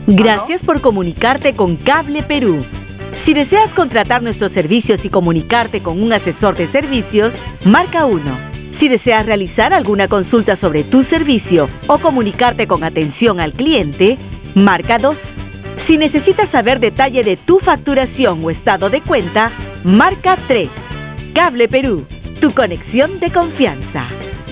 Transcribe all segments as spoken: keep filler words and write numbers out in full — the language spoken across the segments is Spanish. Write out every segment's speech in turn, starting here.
Gracias por comunicarte con Cable Perú. Si deseas contratar nuestros servicios y comunicarte con un asesor de servicios, marca uno. Si deseas realizar alguna consulta sobre tu servicio o comunicarte con atención al cliente, marca dos. Si necesitas saber detalle de tu facturación o estado de cuenta, marca tres. Cable Perú, tu conexión de confianza.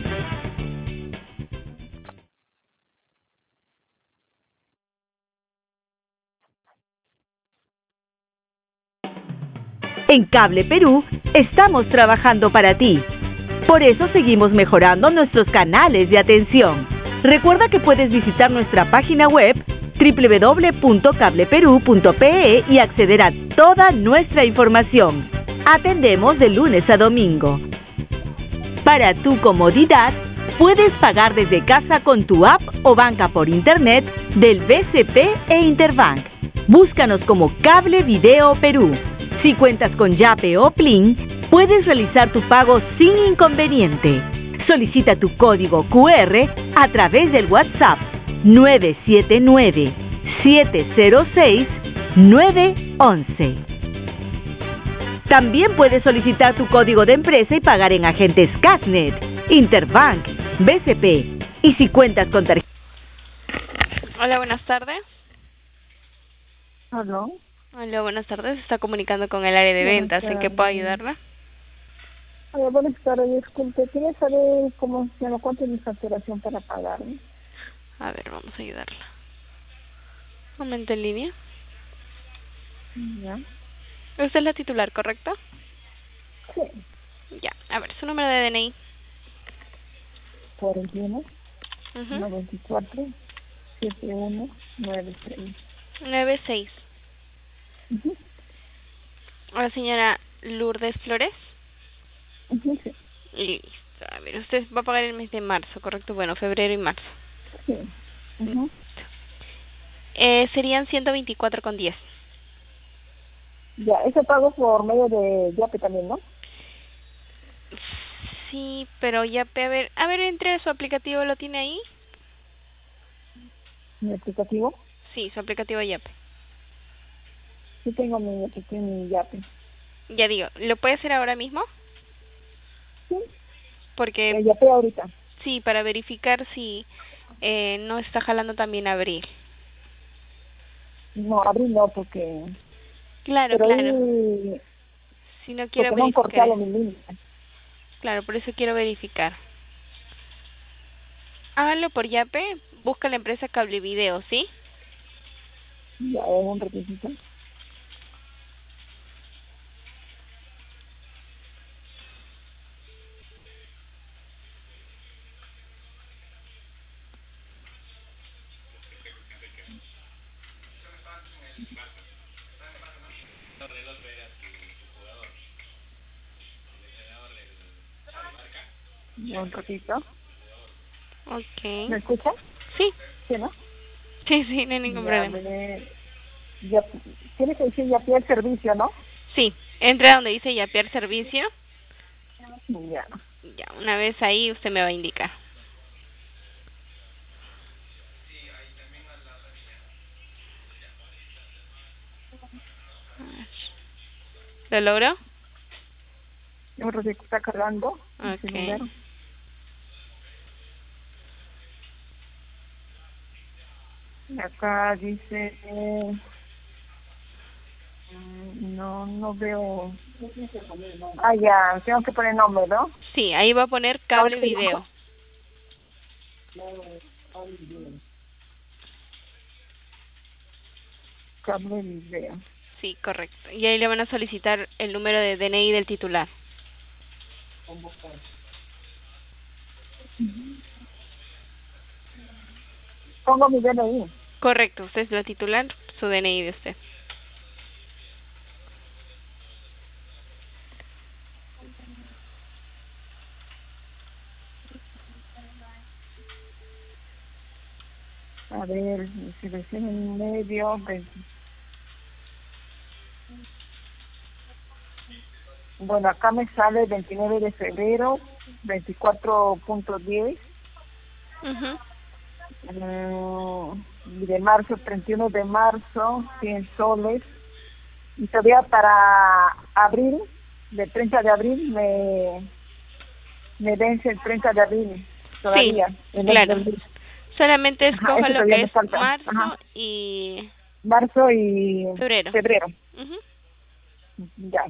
En Cable Perú estamos trabajando para ti. Por eso seguimos mejorando nuestros canales de atención. Recuerda que puedes visitar nuestra página web doble u doble u doble u punto cable perú punto pe e y acceder a toda nuestra información. Atendemos de lunes a domingo. Para tu comodidad, puedes pagar desde casa con tu app o banca por internet del B C P e Interbank. Búscanos como Cable Video Perú. Si cuentas con Yape o Plin, puedes realizar tu pago sin inconveniente. Solicita tu código cu erre a través del WhatsApp nueve siete nueve, siete cero seis, nueve once. También puedes solicitar tu código de empresa y pagar en agentes Casnet, Interbank, B C P. Y si cuentas con tarjeta... Hola, buenas tardes. Hola. Hola, buenas tardes. Se está comunicando con el área de ventas. ¿En qué puedo ayudarla? Hola, buenas tardes. Disculpe, quería saber cómo se llama, cuánto es mi facturación para pagarme. A ver, vamos a ayudarla. Un momento en línea. Ya. ¿Usted es la titular, correcto? Sí. Ya, a ver, su número de D N I. cuarenta y uno, Uh-huh. noventa y cuatro, setenta y uno, noventa y seis. noventa y seis. Uh-huh. Hola, señora Lourdes Flores. Uh-huh, sí. Listo. A ver, usted va a pagar el mes de marzo, ¿correcto? Bueno, febrero y marzo. Sí. Uh-huh. Eh, serían ciento veinticuatro con diez. Ya, ese pago por medio de Yape también, ¿no? Sí, pero ya, a ver, a ver, entre su aplicativo, ¿lo tiene ahí? ¿Mi aplicativo? Sí, su aplicativo Yape. Sí tengo mi aplicativo, mi Yape. Ya digo, ¿lo puede hacer ahora mismo? Sí. Porque, El Yape ahorita. sí, para verificar si eh, no está jalando también abril. No, abril no, porque... Claro, Pero claro. ahí... Si no quiero Porque no han verificar. cortado mi línea. Claro, por eso quiero verificar. Hágalo por Yape, busca la empresa Cable Video, ¿sí? Ya, es un requisito. Un ratito. Ok. ¿Me escucha? Sí, Sí, ¿no? sí, sí, no hay ningún Ya, problema. me... ya, tiene que decir ya pide el servicio, ¿no? Sí, entra donde dice Yapear Servicio. Ya. Ya, una vez ahí usted me va a indicar. ¿Lo logró? Un ratito está cargando el Ok. celular. Acá dice... Eh, no, no veo... Ah, ya, tengo que poner nombre, ¿no? Sí, ahí va a poner Cable Video. Cable video. Sí, correcto. Y ahí le van a solicitar el número de D N I del titular. Pongo mi D N I. Correcto, usted es la titular, su D N I de usted. A ver, selección en medio. Ve- Bueno, acá me sale veintinueve de febrero, veinticuatro punto diez. Mhm. Mm, de marzo, treinta y uno de marzo, cien soles. Y todavía para abril, del treinta de abril, me, me vence el treinta de abril todavía. Sí, en claro. el del- Solamente Ajá, escoja eso lo todavía que me es falta. marzo Ajá. y Marzo y febrero. febrero. Ujú. Ya.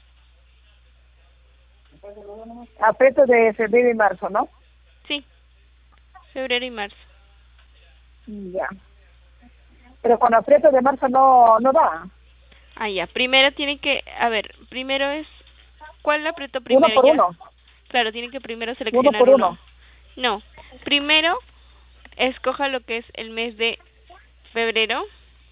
Aprieto de febrero y marzo, ¿no? Sí, febrero y marzo. Ya. Pero con aprieto de marzo no, no va. Ah, ya. Primero tiene que, a ver, primero es, ¿cuál apretó Uno primero? por Ya. uno. Claro, tiene que primero Uno seleccionar por uno. uno. No, primero escoja lo que es el mes de febrero.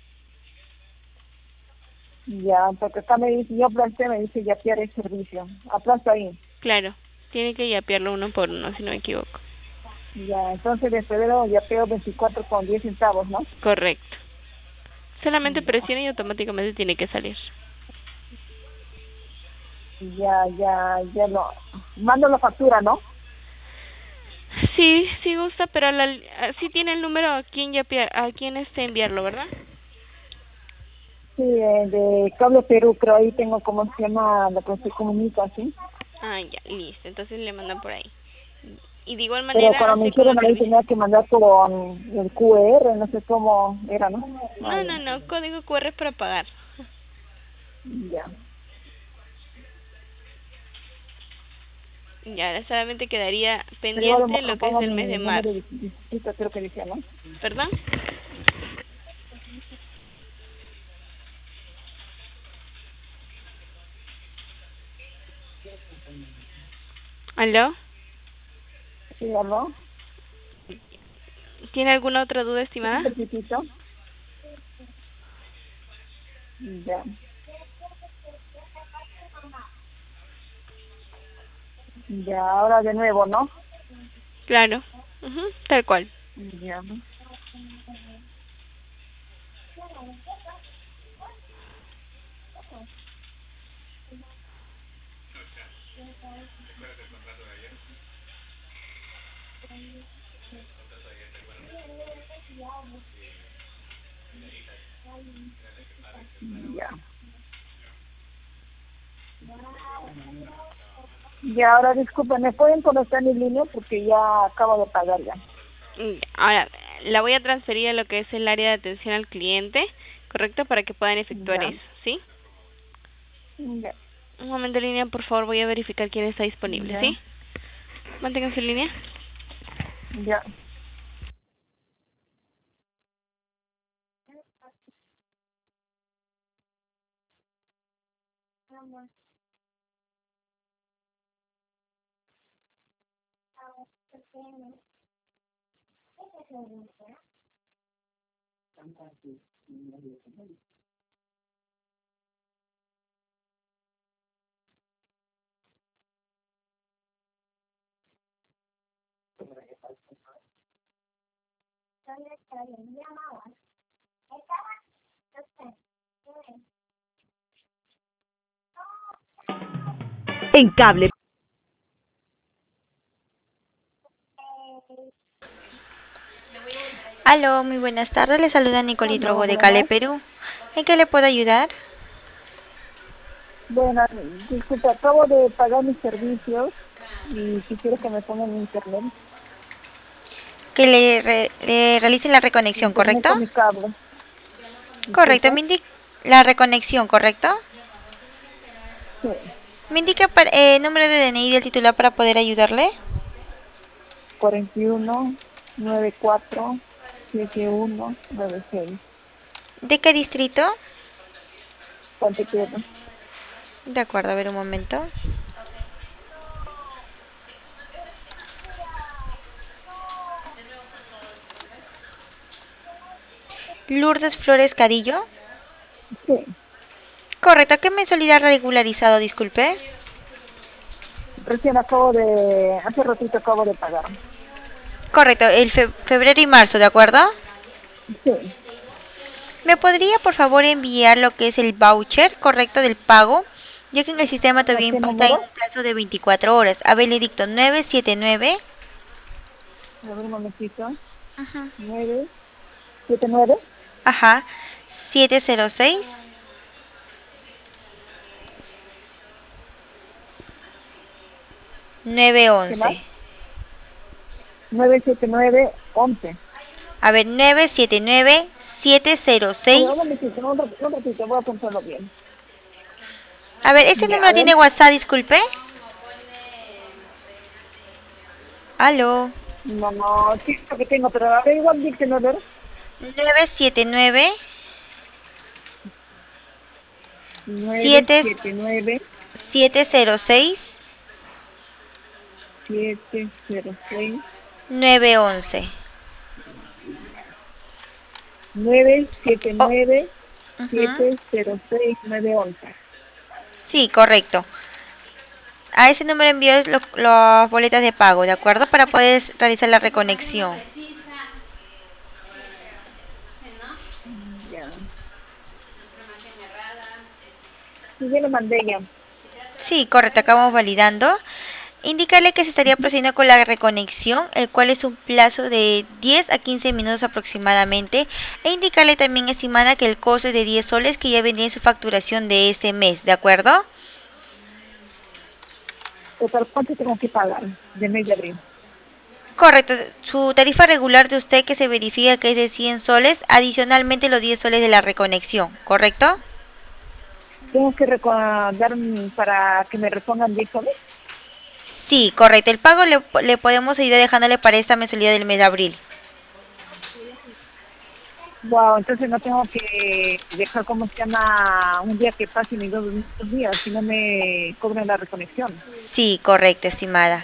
Ya, porque acá me dice, yo aplasté, me dice ya quiere el servicio. Aplasto ahí. Claro, tiene que yapearlo uno por uno, si no me equivoco. Ya, entonces de febrero ya pego veinticuatro con diez centavos, ¿no? Correcto. Solamente Ya, presiona y automáticamente tiene que salir. ya, ya, ya lo... Mando la factura, ¿no? Sí, sí gusta, pero la, ah, sí tiene el número a quién yapear, a quién este enviarlo, ¿verdad? Sí, eh, de Cable Perú, creo ahí tengo cómo se llama la que se comunica, ¿sí? Ah, ya, listo. Entonces le mandan por ahí. Y de igual Pero manera, cuando me así como hicieron el ahí servicio. tenía que mandar con el Q R, no sé cómo era, ¿no? No, no, Ay, no, código Q R es para pagar. ya. Ya, ahora solamente quedaría Pero igual pendiente lo lo que es pongo el mi mes de número marzo. de distrito, creo que decía, ¿no? ¿Perdón? ¿Aló? Sí, ¿no? ¿Tiene alguna otra duda, estimada? ¿Un distrito? Ya. Ya, ahora de nuevo, ¿no? Claro. Ujú, tal cual. Ya. Ya. Ya, ahora disculpen, ¿me pueden conectar mi línea? Porque ya acabo de pagar ya. Mm, Ahora, la voy a transferir a lo que es el área de atención al cliente, ¿correcto? Para que puedan efectuar Ya. eso, ¿sí? Ya. Un momento en línea, por favor, voy a verificar quién está disponible, Ya. ¿sí? Manténganse en línea. Ya. En Cable. Aló, muy buenas tardes. Le saluda Nicolí Hola, Drogo de Cale, buenas. Perú. ¿En qué le puedo ayudar? Bueno, disculpe, acabo de pagar mis servicios y quisiera que me pongan internet. Que le, re- le realicen la reconexión, Internet ¿correcto? con mi cable. Correcto, Disculpe. me indica la reconexión, ¿correcto? Sí. Me indica par- eh, número de D N I del titular para poder ayudarle. cuarenta y uno, noventa y cuatro, setenta y uno, noventa y seis. ¿De qué distrito? ¿Cuánto queda? De acuerdo, a ver un momento. Lourdes Flores Cadillo. Sí. Correcto, ¿qué mensualidad ha regularizado? Disculpe. Recién acabo de, hace ratito acabo de pagar. Correcto, el fe- febrero y marzo, ¿de acuerdo? Sí. ¿Me podría, por favor, enviar lo que es el voucher correcto del pago? Ya que en el sistema ¿A todavía qué impacta en número? un plazo de veinticuatro horas. A ver, le dicto nueve siete nueve. A ver un momentito. Ujú. nueve, siete nueve. Ajá. siete cero seis. nueve ¿Qué más? once. nueve siete nueve once. A ver, nueve siete nueve siete cero seis. Un momentito, un ratito, un ratito, voy a apuntarlo bien. A ver, ¿este Ya, número a ver. tiene WhatsApp, disculpe? Aló. No, no, sí, lo que tengo, pero a ver, igual dígame, a ver. nueve siete nueve nueve siete siete nueve siete cero seis siete cero seis nueve once. nueve siete Oh, nueve ujú. siete cero seis nueve once. Sí, correcto. A ese número envío lo- las boletas de pago, ¿de acuerdo? Para poder realizar la reconexión. Ya. Sí, ya lo mandé ya. Sí, correcto, acabamos validando. Indicarle que se estaría procediendo con la reconexión, el cual es un plazo de diez a quince minutos aproximadamente. E indicarle también, estimada, que el costo es de diez soles que ya venía en su facturación de este mes, ¿de acuerdo? Total, ¿cuánto tengo que pagar de mes de abril? Correcto, su tarifa regular de usted que se verifica que es de cien soles, adicionalmente los diez soles de la reconexión, ¿correcto? ¿Tengo que recordar para que me repongan diez soles? Sí, correcto, el pago le, le podemos ayudar dejándole para esta mensualidad del mes de abril. Wow, entonces no tengo que dejar, como se llama, un día que pase ni dos, dos días, si no me cobran la reconexión. Sí, correcto, estimada.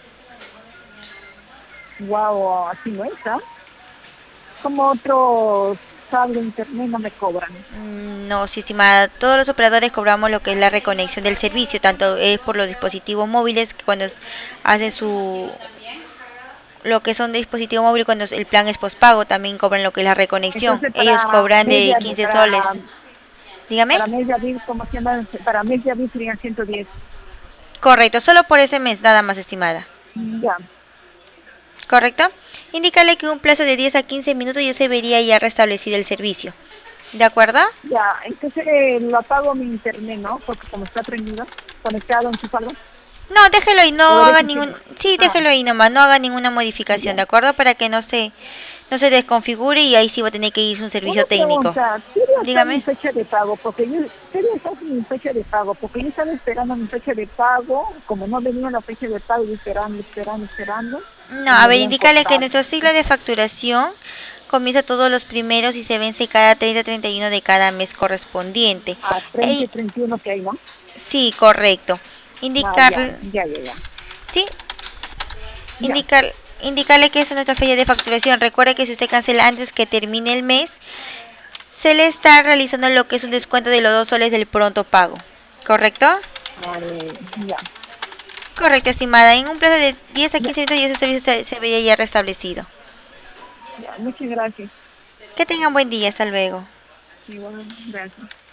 Wow, así no es, ¿ah? Como otros cable internet no me cobran. Mm, No, sí, estimada, todos los operadores cobramos lo que es la reconexión del servicio, tanto es por los dispositivos móviles que cuando hacen su lo que son de dispositivo móvil cuando el plan es pospago también cobran lo que es la reconexión. Entonces Ellos para cobran mes de de abril, quince soles. para, Dígame. para mes de abril, ¿cómo se llama? Para mes de abril serían ciento diez. Correcto, solo por ese mes nada más, estimada. Ya, ¿Correcto? Indícale que en un plazo de diez a quince minutos ya se vería ya restablecido el servicio. ¿De acuerdo? ya. Entonces eh, lo apago mi internet, ¿no? Porque como está prendido, conectado en su salón. No, déjelo ahí, no O haga eres ningún... enciendo. Sí, Ah, déjelo ahí nomás, no haga ninguna modificación, ya. ¿de acuerdo? Para que no se no se desconfigure y ahí sí va a tener que irse un Una servicio técnico. pregunta, ¿quería estar mi Dígame. fecha de pago? Porque yo, quería estar mi fecha de pago, porque yo estaba esperando mi fecha de pago, como no venía la fecha de pago, yo esperando, esperando, esperando, No, y a me ver, habían indícale que cortado. nuestro ciclo de facturación comienza todos los primeros y se vence cada treinta a treinta y uno de cada mes correspondiente. A treinta y Ey, treinta y uno que hay, ¿no? sí, correcto. Ah, ya, Indicar, ya, ya, ya. sí, Ya, indicar, indicarle que esa es nuestra fecha de facturación. Recuerde que si usted cancela antes que termine el mes, se le está realizando lo que es un descuento de los dos soles del pronto pago. ¿Correcto? vale, ya, Correcto, estimada. En un plazo de diez a ya, quince minutos ya ese servicio se, se vería ya restablecido. ya. Muchas gracias. Que tengan buen día. Hasta luego. Igual, gracias.